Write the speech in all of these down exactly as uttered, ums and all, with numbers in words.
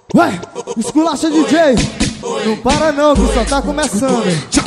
Vai, esculacha D J. Não para não, que só tá começando.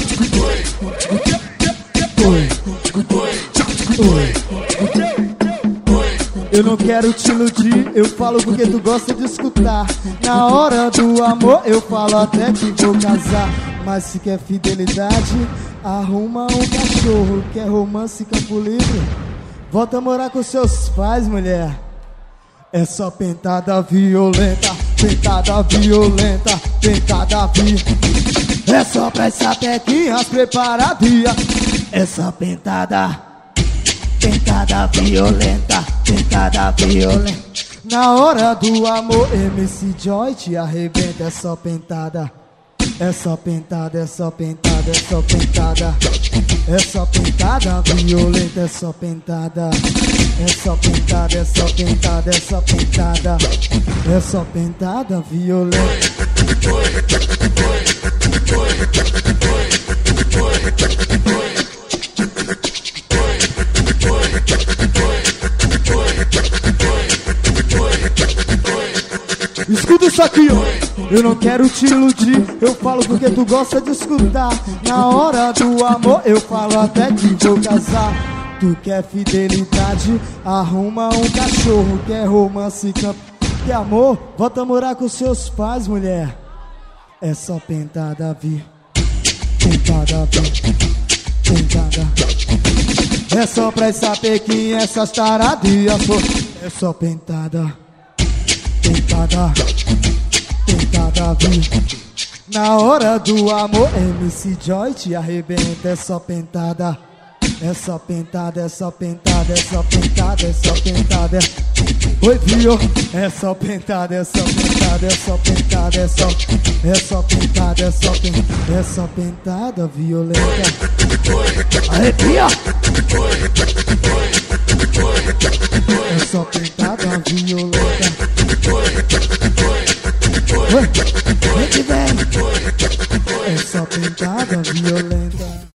Eu não quero te iludir, eu falo porque tu gosta de escutar. Na hora do amor eu falo até que vou casar. Mas se quer fidelidade, arruma um cachorro. Quer romance, campo livre, volta a morar com seus pais, mulher. É só pentada violenta, pentada violenta, pentada violenta. É só pra essas pequinhas preparadinhas. É só pentada, pentada violenta, pentada violenta. Na hora do amor, M C Joy te arrebenta. É só pentada, é só pentada, é só pentada, é só pentada. É só pentada violenta, é só pentada. É só pentada, é só pentada, é só pentada. É só pentada violenta. Escuta isso aqui, ó. Eu não quero te iludir, eu falo porque tu gosta de escutar. Na hora do amor eu falo até que vou casar. Tu quer fidelidade, arruma um cachorro. Quer romance, campo, quer amor, volta a morar com seus pais, mulher. É só pentada vir, pentada vir, pentada. É só pra essa pequinha, essas taradias, pô. É só pentada, pentada, pentada vir. Na hora do amor, M C Joy te arrebenta. É só pentada, é só pentada, é só pentada, é só pentada, é só pentada. Oi, viu? É só pentada, é só pentada, é só pentada, é só, é só pentada, é só pentada, é só pentada violenta. Arrepia! É só pentada violenta. Oi, vem que vem. É só pentada violenta.